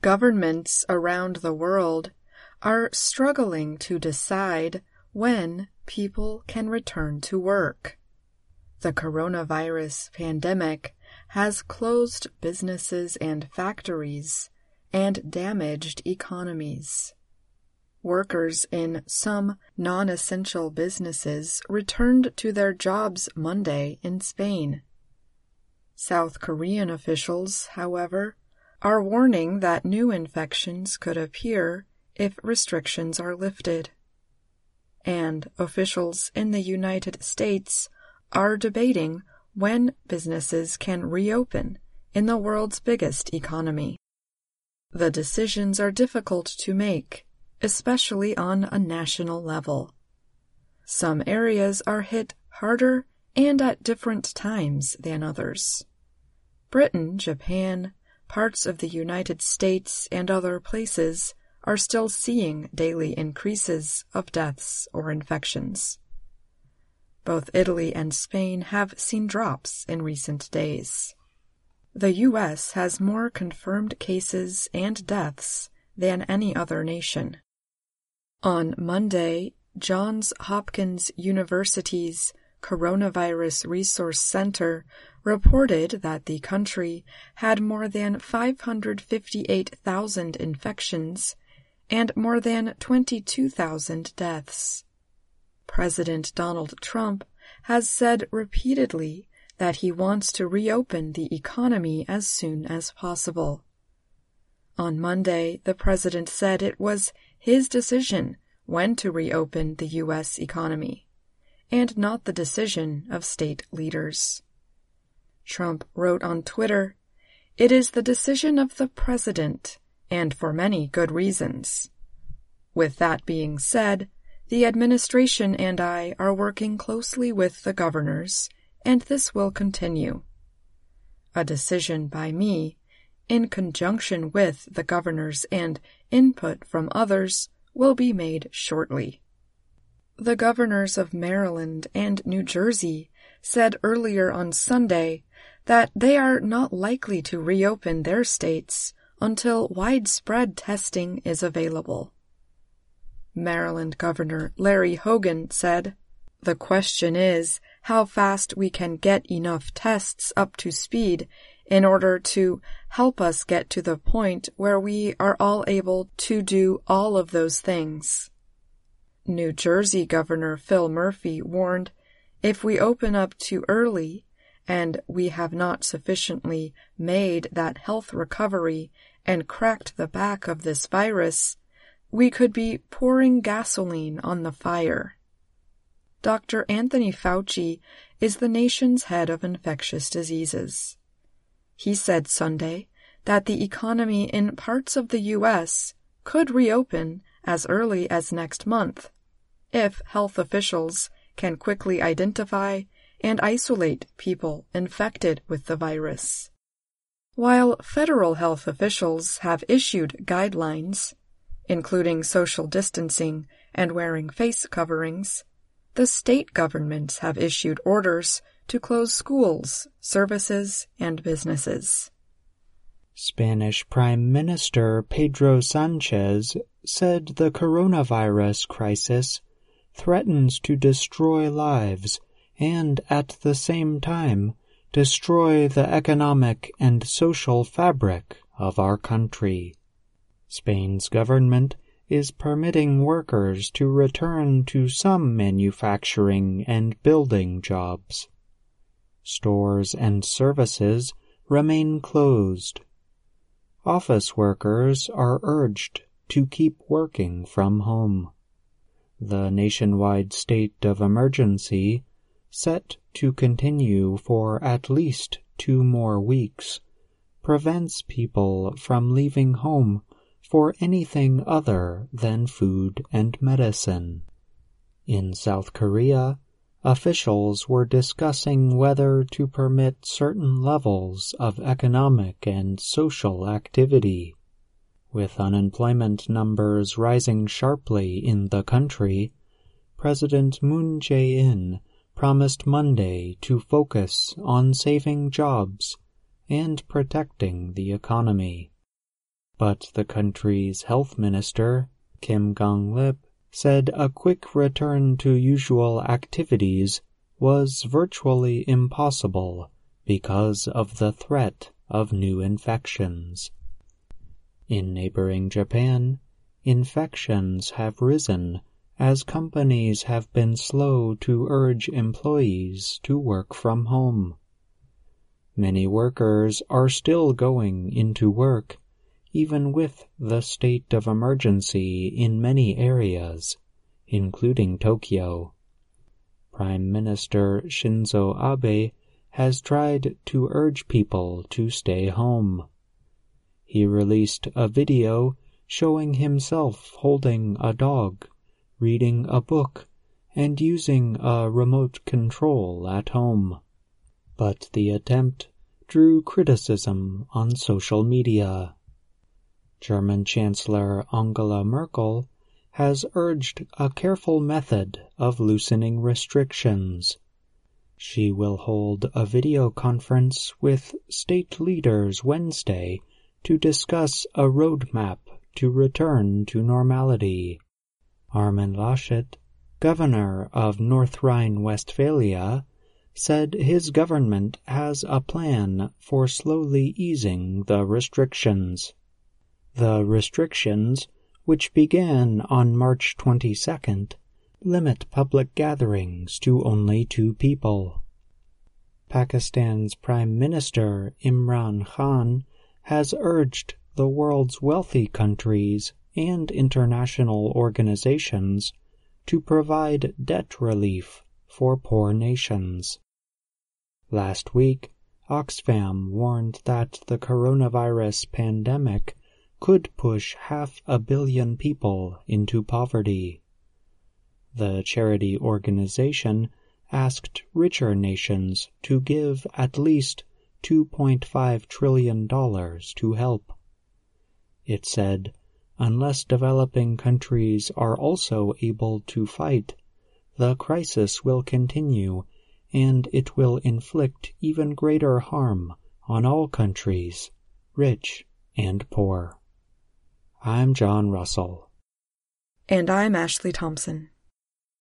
Governments around the world are struggling to decide when people can return to work. The coronavirus pandemic has closed businesses and factories and damaged economies. Workers in some non-essential businesses returned to their jobs Monday in Spain. South Korean officials, however, are warning that new infections could appear if restrictions are lifted. And officials in the United States are debating when businesses can reopen in the world's biggest economy. The decisions are difficult to make, especially on a national level. Some areas are hit harder and at different times than others. Britain, Japan, parts of the United States, and other places are still seeing daily increases of deaths or infections. Both Italy and Spain have seen drops in recent days. The U.S. has more confirmed cases and deaths than any other nation. On Monday, Johns Hopkins University's Coronavirus Resource Center reported that the country had more than 558,000 infections and more than 22,000 deaths. President Donald Trump has said repeatedly that he wants to reopen the economy as soon as possible. On Monday, the president said it was his decision when to reopen the U.S. economy, and not the decision of state leaders. Trump wrote on Twitter, "It is the decision of the president, and for many good reasons. With that being said, the administration and I are working closely with the governors, and this will continue. A decision by me, in conjunction with the governors and input from others, will be made shortly." The governors of Maryland and New Jersey said earlier on Sunday that they are not likely to reopen their states until widespread testing is available. Maryland Governor Larry Hogan said, "The question is how fast we can get enough tests up to speed in order to help us get to the point where we are all able to do all of those things." New Jersey Governor Phil Murphy warned, "If we open up too early, and we have not sufficiently made that health recovery and cracked the back of this virus, we could be pouring gasoline on the fire." Dr. Anthony Fauci is the nation's head of infectious diseases. He said Sunday that the economy in parts of the U.S. could reopen as early as next month if health officials can quickly identify and isolate people infected with the virus. While federal health officials have issued guidelines, including social distancing and wearing face coverings, the state governments have issued orders to close schools, services, and businesses. Spanish Prime Minister Pedro Sánchez said the coronavirus crisis threatens to destroy lives and, at the same time, destroy the economic and social fabric of our country. Spain's government is permitting workers to return to some manufacturing and building jobs. Stores and services remain closed. Office workers are urged to keep working from home. The nationwide state of emergency, set to continue for at least 2 more weeks, prevents people from leaving home for anything other than food and medicine. In South Korea, officials were discussing whether to permit certain levels of economic and social activity. With unemployment numbers rising sharply in the country, President Moon Jae-in promised Monday to focus on saving jobs and protecting the economy. But the country's health minister, Kim Gong-lip, said a quick return to usual activities was virtually impossible because of the threat of new infections. In neighboring Japan, infections have risen as companies have been slow to urge employees to work from home. Many workers are still going into work, even with the state of emergency in many areas, including Tokyo. Prime Minister Shinzo Abe has tried to urge people to stay home. He released a video showing himself holding a dog, reading a book, and using a remote control at home. But the attempt drew criticism on social media. German Chancellor Angela Merkel has urged a careful method of loosening restrictions. She will hold a video conference with state leaders Wednesday to discuss a roadmap to return to normality. Armin Laschet, governor of North Rhine-Westphalia, said his government has a plan for slowly easing the restrictions. The restrictions, which began on March 22nd, limit public gatherings to only 2 people. Pakistan's Prime Minister Imran Khan has urged the world's wealthy countries and international organizations to provide debt relief for poor nations. Last week, Oxfam warned that the coronavirus pandemic could push 500 million people into poverty. The charity organization asked richer nations to give at least $2.5 trillion to help. It said, unless developing countries are also able to fight, the crisis will continue and it will inflict even greater harm on all countries, rich and poor. I'm John Russell. And I'm Ashley Thompson.